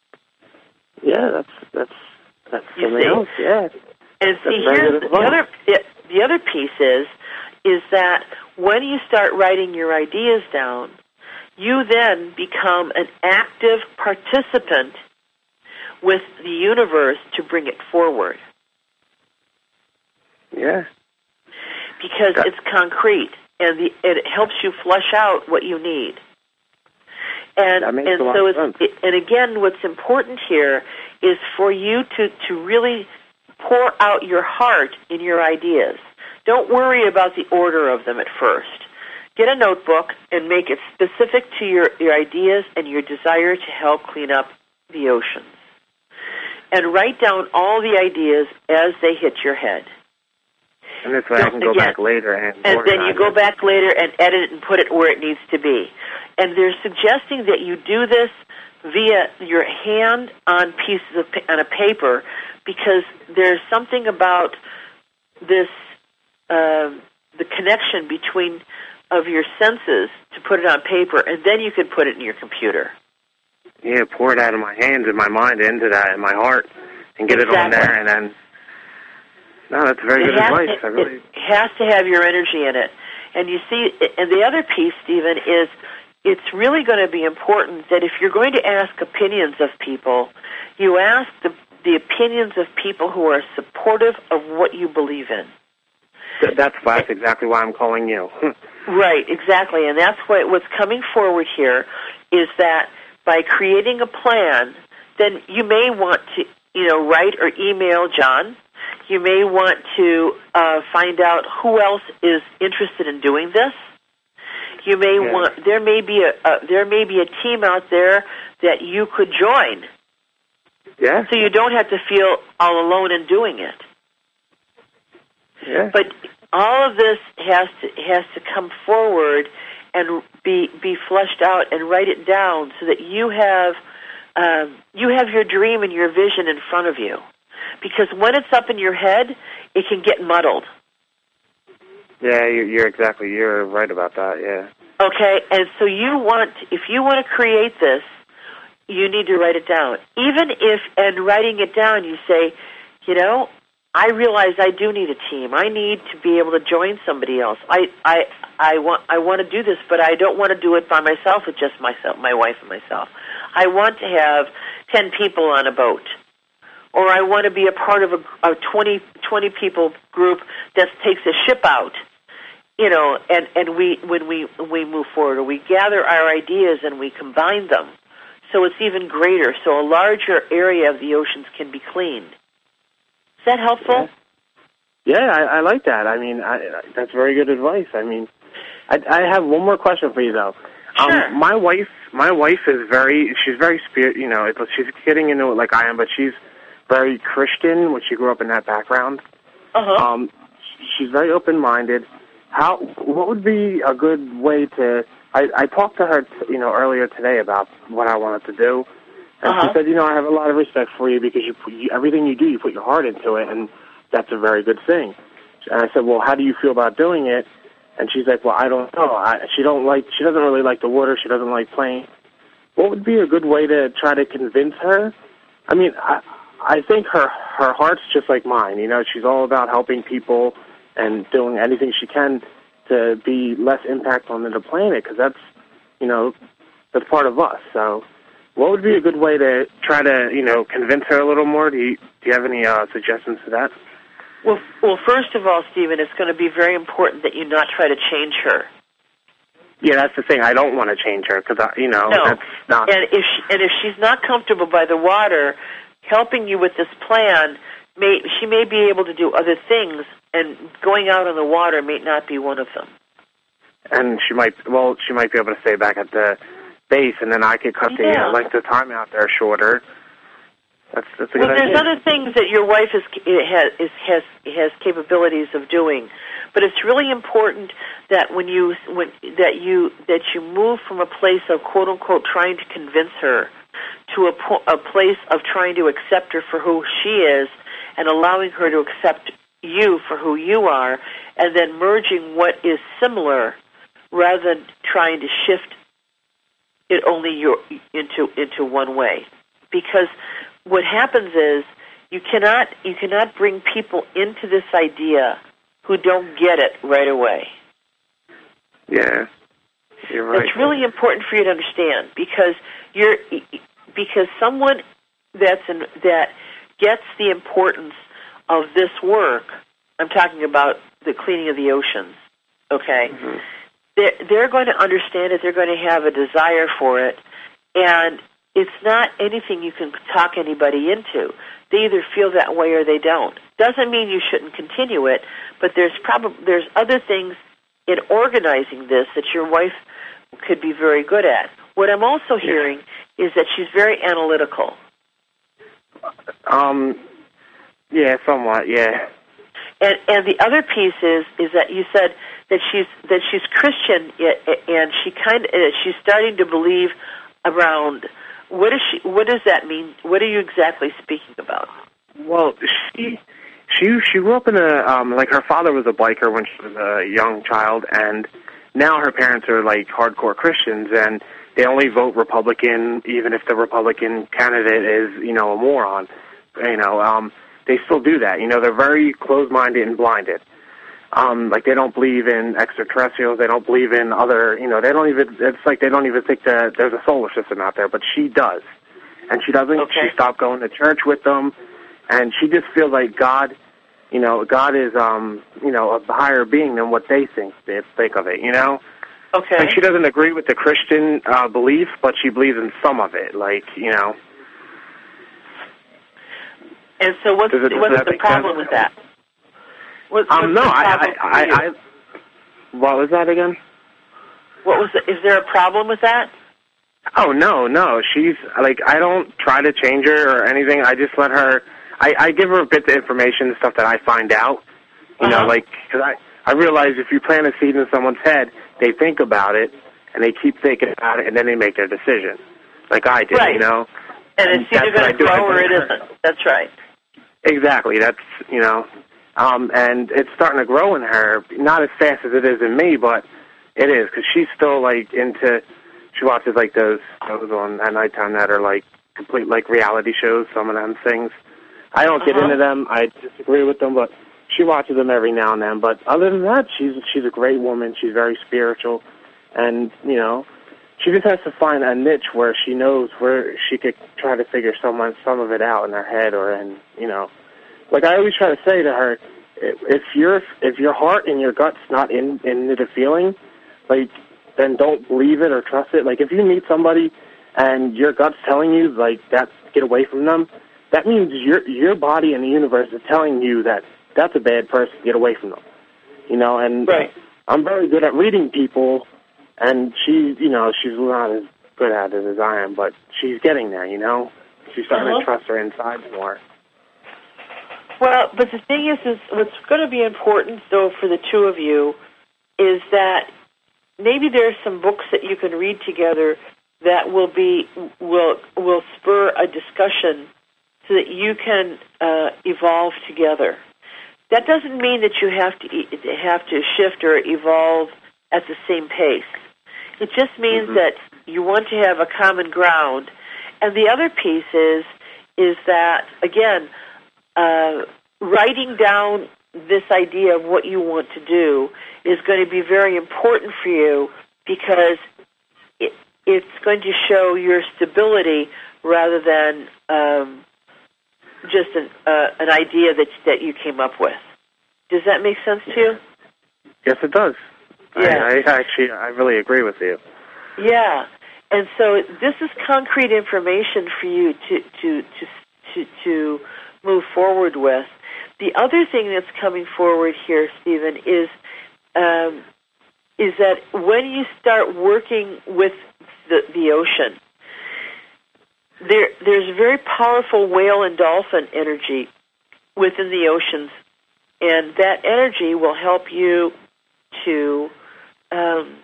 Yeah, that's that's that's you something see? else. Yeah, and see, here's the, the other the other piece is is that when you start writing your ideas down, you then become an active participant with the universe to bring it forward. Yeah. Because that, it's concrete, and the, it helps you flesh out what you need. And that makes and a lot so of it's, sense. It, and again, what's important here is for you to, to really pour out your heart in your ideas. Don't worry about the order of them at first. Get a notebook and make it specific to your, your ideas and your desire to help clean up the oceans. And write down all the ideas as they hit your head. And this way I can go Again, back later and And then you go it. back later and edit it and put it where it needs to be. And they're suggesting that you do this via your hand on pieces of on a paper, because there's something about this uh, the connection between of your senses to put it on paper, and then you could put it in your computer. Yeah, pour it out of my hands and my mind into that and my heart, and get exactly. it on there, and then. No, that's very it good advice. To, I really... It has to have your energy in it. And you see, and the other piece, Stephen, is it's really going to be important that if you're going to ask opinions of people, you ask the, the opinions of people who are supportive of what you believe in. That's, that's exactly why I'm calling you. Right, exactly. And that's what what's coming forward here is that by creating a plan, then you may want to, you know, write or email John. You may want to uh, find out who else is interested in doing this. You may yeah. want there may be a, a there may be a team out there that you could join. Yeah. So you don't have to feel all alone in doing it. Yeah. But all of this has to has to come forward and be be fleshed out and write it down so that you have um, you have your dream and your vision in front of you. Because when it's up in your head, it can get muddled. Yeah, you're exactly, you're right about that, yeah. Okay, and so you want, if you want to create this, you need to write it down. Even if, and writing it down, you say, you know, I realize I do need a team. I need to be able to join somebody else. I, I, I want, I want to do this, but I don't want to do it by myself with just myself, my wife and myself. I want to have ten people on a boat. Or I want to be a part of a, a twenty, twenty people group that takes a ship out, you know, and, and we when we we move forward, or we gather our ideas and we combine them, so it's even greater. So a larger area of the oceans can be cleaned. Is that helpful? Yeah, yeah I, I like that. I mean, I, that's very good advice. I mean, I, I have one more question for you though. Sure. Um, my wife, my wife is very, she's very spirit, you know, she's getting into it like I am, but she's very Christian, when she grew up in that background. Uh-huh. Um, she's very open-minded. How? What would be a good way to? I, I talked to her, t- you know, earlier today about what I wanted to do, and uh-huh. she said, you know, I have a lot of respect for you because you, put, you everything you do, you put your heart into it, and that's a very good thing. And I said, well, how do you feel about doing it? And she's like, well, I don't know. I, she don't like. She doesn't really like the water. She doesn't like playing. What would be a good way to try to convince her? I mean, I. I think her her heart's just like mine. You know, she's all about helping people and doing anything she can to be less impact on the planet, because that's, you know, that's part of us. So what would be a good way to try to, you know, convince her a little more? Do you, do you have any uh, suggestions to that? Well, well, first of all, Stephen, it's going to be very important that you not try to change her. Yeah, that's the thing. I don't want to change her because, you know, no. that's not... And if she, and if she's not comfortable by the water, helping you with this plan, may, she may be able to do other things, and going out on the water may not be one of them. And she might, well, she might be able to stay back at the base, and then I could cut yeah. the uh, length of time out there shorter. That's, that's a well, good there's idea. other things that your wife is, has, is, has has capabilities of doing, but it's really important that when you when that you that you move from a place of quote unquote trying to convince her to a, po- a place of trying to accept her for who she is and allowing her to accept you for who you are, and then merging what is similar rather than trying to shift it only your, into into one way. Because what happens is you cannot you cannot bring people into this idea who don't get it right away. Yeah, you're right. It's really important for you to understand, because you're because someone that's in, that gets the importance of this work. I'm talking about the cleaning of the oceans. Okay, mm-hmm. they're they're going to understand it. They're going to have a desire for it, and it's not anything you can talk anybody into. They either feel that way or they don't. Doesn't mean you shouldn't continue it, but there's probably there's other things in organizing this that your wife could be very good at. What I'm also hearing is that she's very analytical. Um, yeah, somewhat, yeah. And and the other piece is is that you said that she's that she's Christian, and she kind of she's starting to believe around What is she? What does that mean? What are you exactly speaking about? Well, she she she grew up in a um, like her father was a biker when she was a young child, and now her parents are like hardcore Christians, and they only vote Republican, even if the Republican candidate is, you know, a moron. You know, um, they still do that. You know, they're very closed-minded and blinded. Um, like, they don't believe in extraterrestrials. They don't believe in other, you know, they don't even, it's like they don't even think that there's a solar system out there, but she does. And she doesn't, okay. She stopped going to church with them, and she just feels like God, you know, God is, um, you know, a higher being than what they think, they think of it, you know? Okay. Like, she doesn't agree with the Christian uh, belief, but she believes in some of it, like, you know. And so what's, it, what's the problem sense? with that? What's, um, what's no, the I, problem I, I, I, what was that again? What was the, is there a problem with that? Oh, no, no. She's, like, I don't try to change her or anything. I just let her, I, I give her bits of information, stuff that I find out. You uh-huh. know, like, because I, I realize if you plant a seed in someone's head, they think about it, and they keep thinking about it, and then they make their decision. Like I did, right. you know? And, and it's either going to grow or it isn't. That's right. Exactly. That's, you know, um, and it's starting to grow in her, not as fast as it is in me, but it is, because she's still, like, into, she watches, like, those shows on at nighttime that are, like, complete, like, reality shows, some of them things. I don't uh-huh. get into them. I disagree with them, but she watches them every now and then. But other than that, she's she's a great woman. She's very spiritual, and, you know, she just has to find a niche where she knows where she could try to figure some, some of it out in her head or in, you know. Like I always try to say to her, if your if your heart and your gut's not in into the feeling, like, then don't believe it or trust it. Like, if you meet somebody and your gut's telling you, like, that, get away from them, that means your your body and the universe is telling you that that's a bad person, get away from them. You know, and right. I'm very good at reading people, and she, you know, she's not as good at it as I am, but she's getting there, you know? She's starting uh-huh. to trust her inside more. Well, but the thing is, is what's going to be important, though, for the two of you is that maybe there's some books that you can read together that will be will will spur a discussion so that you can uh, evolve together. That doesn't mean that you have to have to shift or evolve at the same pace. It just means mm-hmm. that you want to have a common ground. And the other piece is is that, again, uh, writing down this idea of what you want to do is going to be very important for you because it, it's going to show your stability rather than um, just an, uh, an idea that that you came up with. Does that make sense to you? Yes, it does. Yeah. I, I actually, I really agree with you. Yeah, and so this is concrete information for you to to to to, to move forward with. The other thing that's coming forward here, Stephen, is um, is that when you start working with the, the ocean, there there's very powerful whale and dolphin energy within the oceans, and that energy will help you to um,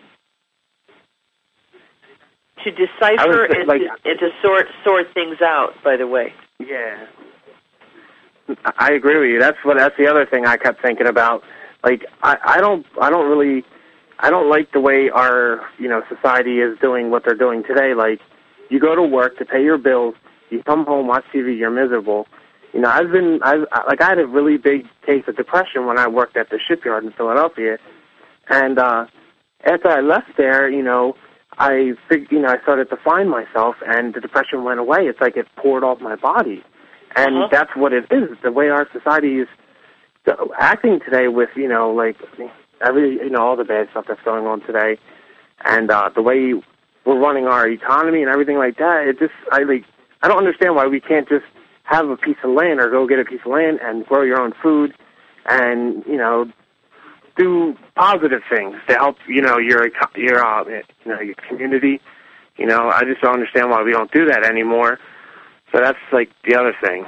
to decipher and, like, to, and to sort sort things out. By the way, yeah. I agree with you. That's what. That's the other thing I kept thinking about. Like, I, I don't, I don't really, I don't like the way our, you know, society is doing what they're doing today. Like, you go to work to pay your bills, you come home, watch T V, you're miserable. You know, I've been, I like, I had a really big case of depression when I worked at the shipyard in Philadelphia, and uh, after I left there, you know, I, fig- you know, I started to find myself, and the depression went away. It's like it poured off my body. And uh-huh. that's what it is, the way our society is acting today with, you know, like, every, you know, all the bad stuff that's going on today. And uh, the way we're running our economy and everything like that, it just, I like, I don't understand why we can't just have a piece of land or go get a piece of land and grow your own food and, you know, do positive things to help, you know, your, your, uh, you know, your community. You know, I just don't understand why we don't do that anymore. So that's, like, the other thing.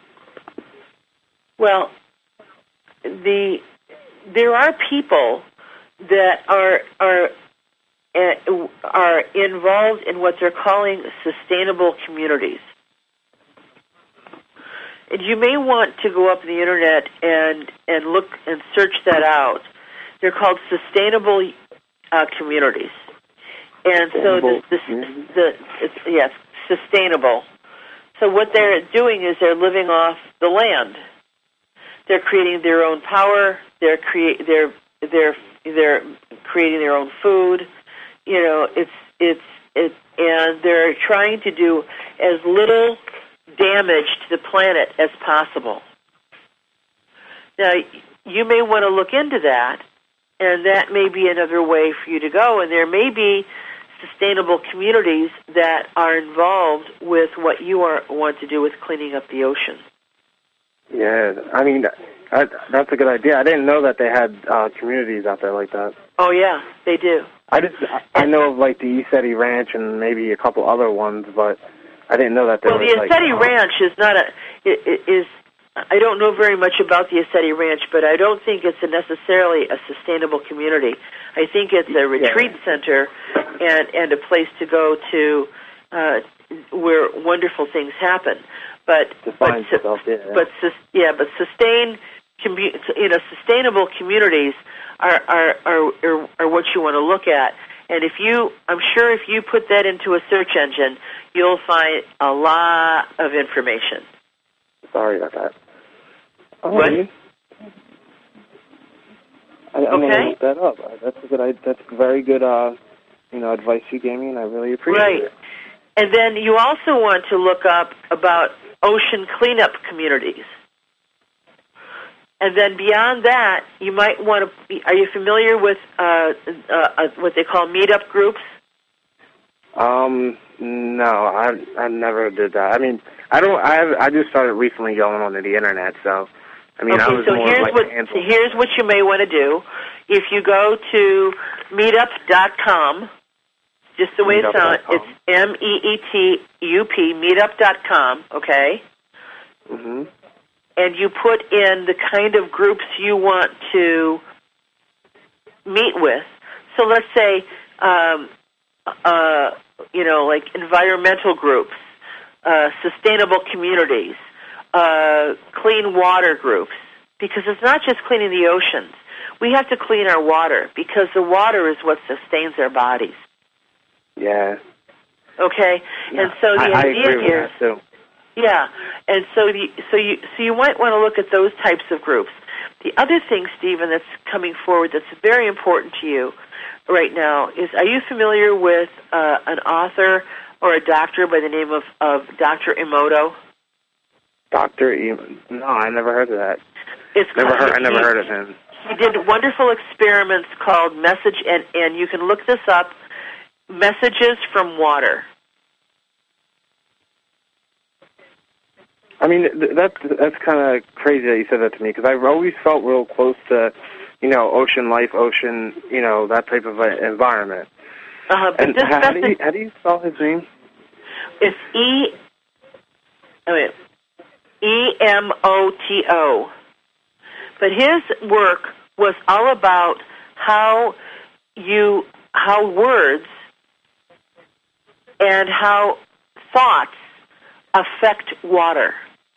Well, the there are people that are are uh, are involved in what they're calling sustainable communities. And you may want to go up on the internet and, and look and search that out. They're called sustainable uh, communities. And so the, the, the it's, yes, sustainable. So what they're doing is they're living off the land. They're creating their own power. They're create they're they're they're creating their own food. You know, it's it's it, and they're trying to do as little damage to the planet as possible. Now, you may want to look into that, and that may be another way for you to go. And there may be sustainable communities that are involved with what you are, want to do with cleaning up the ocean. Yeah, I mean, I, that's a good idea. I didn't know that they had uh, communities out there like that. Oh, yeah, they do. I just I know of, like, the ECETI Ranch and maybe a couple other ones, but I didn't know that there well, was, the ECETI like... Ranch is not a... It, it is. I don't know very much about the ECETI Ranch, but I don't think it's a necessarily a sustainable community. I think it's a retreat yeah. center and, and a place to go to uh, where wonderful things happen. But but yourself, yeah. but yeah, but sustain commu- you know sustainable communities are are, are are are what you want to look at. And if you, I'm sure if you put that into a search engine, you'll find a lot of information. Sorry about that. Oh, what? I, I'm okay. gonna look that up. That's a good. That's very good. Uh, you know, advice you gave me, and I really appreciate right. it. And then you also want to look up about ocean cleanup communities. And then beyond that, you might want to be, are you familiar with uh, uh, what they call meetup groups? Um, no, I I never did that. I mean, I don't. I I just started recently going onto the internet, so I mean, okay, I was so more here's like what handful. here's what you may want to do. If you go to meetup dot com, just the way it sounds, it's M E E T U P, meetup dot com, okay? Mm-hmm. And you put in the kind of groups you want to meet with. So let's say, um, uh, you know, like environmental groups, uh, sustainable communities, uh, clean water groups, because it's not just cleaning the oceans. We have to clean our water because the water is what sustains our bodies. Yeah. Okay, yeah. And so the I, idea I agree here, with that too. yeah, and so the, so you so you might want to look at those types of groups. The other thing, Stephen, that's coming forward that's very important to you right now is: are you familiar with uh, an author or a doctor by the name of, of Doctor Emoto? Doctor Emoto? No, I never heard of that. It's never called, heard. I never he, heard of him. He did wonderful experiments called Message, and, and you can look this up. Messages from Water. I mean, that's that's kind of crazy that you said that to me, because I've always felt real close to, you know, ocean life, ocean, you know, that type of uh, environment. Uh-huh, but and this how, message, do you, how do you spell his name? It's E, I mean, E M O T O. But his work was all about how you, how words and how thoughts affect water.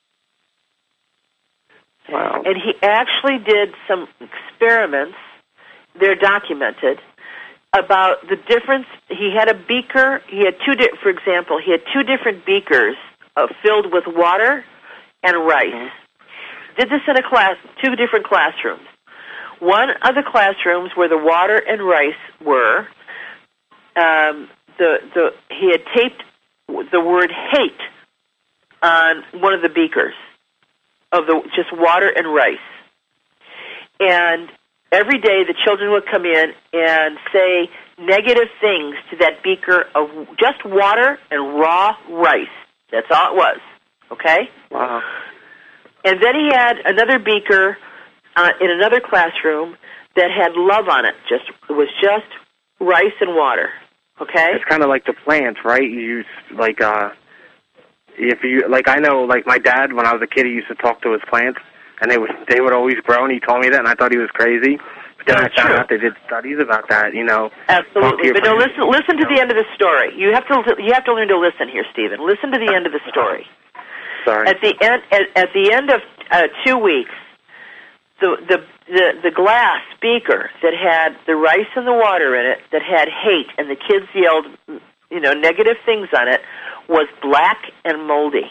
Wow. And he actually did some experiments, they're documented, about the difference. He had a beaker, he had two, di- for example, he had two different beakers uh, filled with water and rice. Mm-hmm. Did this in a class, two different classrooms. One of the classrooms where the water and rice were, um, the the he had taped the word hate on one of the beakers of the just water and rice. And every day the children would come in and say negative things to that beaker of just water and raw rice. That's all it was. Okay? Wow. And then he had another beaker uh, in another classroom that had love on it. Just it was just rice and water. Okay? It's kind of like the plants, right? You use, like, uh, if you, like, I know, like, my dad, when I was a kid, he used to talk to his plants, and they would, they would always grow, and he told me that, and I thought he was crazy. But then no, I found true. out they did studies about that. You know, absolutely. But no, listen. Listen to you know. the end of the story. You have to. You have to learn to listen here, Stephen. Listen to the end of the story. Sorry. At the end. At, at the end of uh, two weeks, the, the the the glass beaker that had the rice and the water in it, that had hate, and the kids yelled, you know, negative things on it, was black and moldy.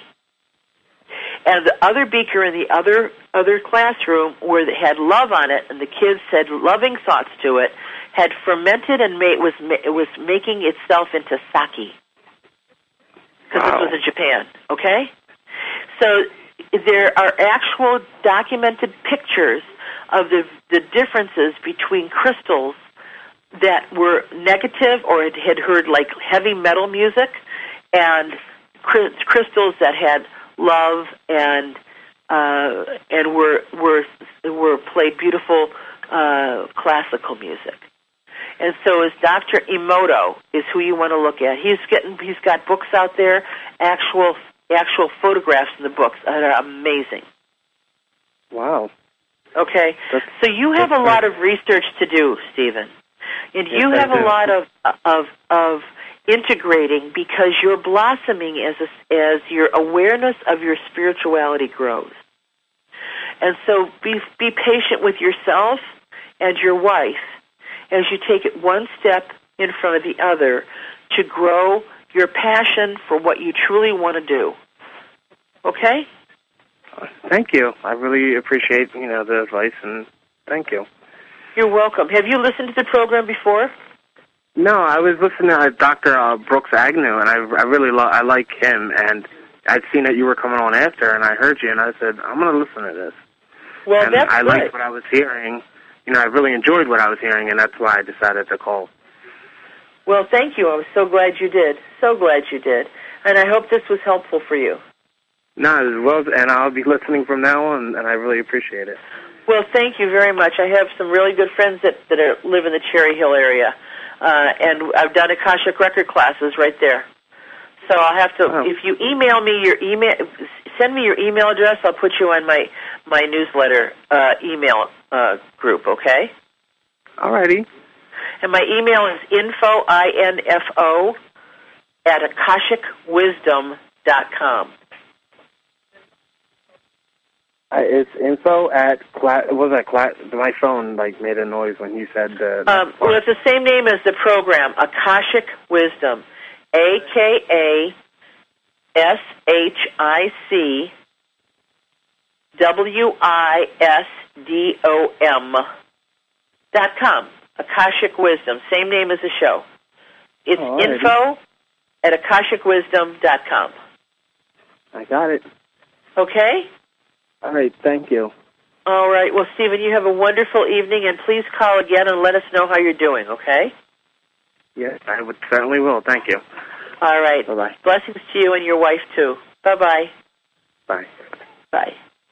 And the other beaker in the other other classroom, where it had love on it, and the kids said loving thoughts to it, had fermented and made was it was making itself into sake. Because Wow. this was in Japan. Okay, so there are actual documented pictures of the the differences between crystals that were negative or had, had heard like heavy metal music, and cr- crystals that had love and uh, and were were were played beautiful uh, classical music. And so, is Doctor Emoto is who you want to look at. He's getting he's got books out there, actual actual photographs in the books that are amazing. Wow. Okay, That's, so you have a lot of research to do, Stephen, and Yes, you I have do. a lot of of of integrating, because you're blossoming as a, as your awareness of your spirituality grows. And so, be be patient with yourself and your wife as you take it one step in front of the other to grow your passion for what you truly want to do. Okay? Thank you. I really appreciate, you know, the advice, and thank you. You're welcome. Have you listened to the program before? No, I was listening to Doctor Uh, Brooks Agnew, and I, I really lo- I like him, and I'd seen that you were coming on after, and I heard you, and I said, I'm going to listen to this. Well, and that's I good. liked what I was hearing. You know, I really enjoyed what I was hearing, and that's why I decided to call. Well, thank you. I was so glad you did. So glad you did. And I hope this was helpful for you. No, as well, and I'll be listening from now on, and I really appreciate it. Well, thank you very much. I have some really good friends that, that are, live in the Cherry Hill area, uh, and I've done Akashic Record classes right there. So I'll have to, Oh. if you email me your email, send me your email address, I'll put you on my, my newsletter uh, email uh, group, okay? All righty. And my email is info, I N F O, at akashic wisdom dot com. Uh, it's info at, cla- what was that, cla- my phone, like, made a noise when you said uh, Um, well, it's the same name as the program, Akashic Wisdom, A K A S H I C W I S D O M dot com. Akashic Wisdom, same name as the show. It's Oh, alrighty. info at akashic wisdom dot com. I got it. Okay? All right, thank you. All right. Well, Stephen, you have a wonderful evening, and please call again and let us know how you're doing, okay? Yes, I would certainly will. Thank you. All right. Bye-bye. Blessings to you and your wife, too. Bye-bye. Bye. Bye.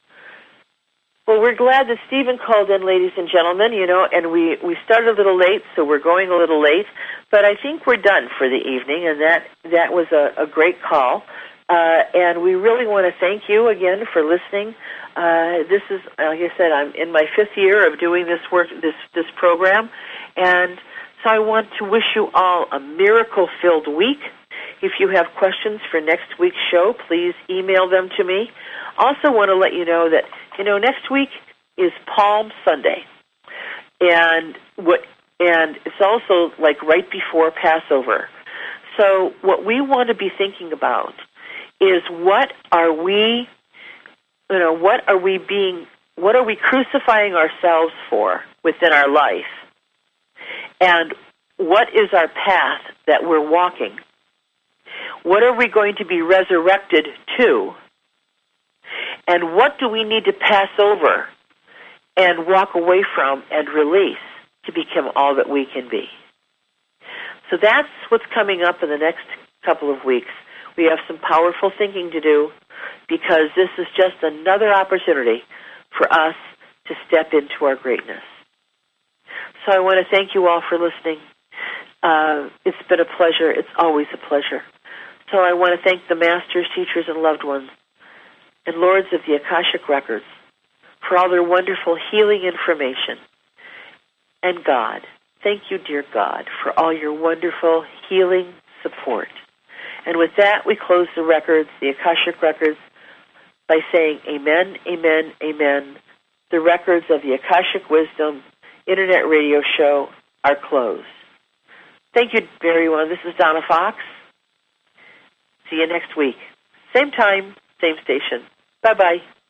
Well, we're glad that Stephen called in, ladies and gentlemen, you know, and we, we started a little late, so we're going a little late, but I think we're done for the evening, and that, that was a, a great call. Uh, and we really want to thank you again for listening. Uh, this is, like I said, I'm in my fifth year of doing this work, this, this program, and so I want to wish you all a miracle-filled week. If you have questions for next week's show, please email them to me. Also want to let you know that, you know, next week is Palm Sunday. And what and it's also like right before Passover. So what we want to be thinking about is what are we you know, what are we being what are we crucifying ourselves for within our life? And what is our path that we're walking? What are we going to be resurrected to? And what do we need to pass over and walk away from and release to become all that we can be? So that's what's coming up in the next couple of weeks. We have some powerful thinking to do because this is just another opportunity for us to step into our greatness. So I want to thank you all for listening. Uh, it's been a pleasure. It's always a pleasure. So I want to thank the masters, teachers, and loved ones, and lords of the Akashic Records for all their wonderful healing information. and God. Thank you, dear God, for all your wonderful healing support. And with that, we close the records, the Akashic Records, by saying amen, amen, amen. The records of the Akashic Wisdom Internet Radio Show are closed. Thank you, everyone. This is Donna Fox. See you next week. Same time, same station. Bye-bye.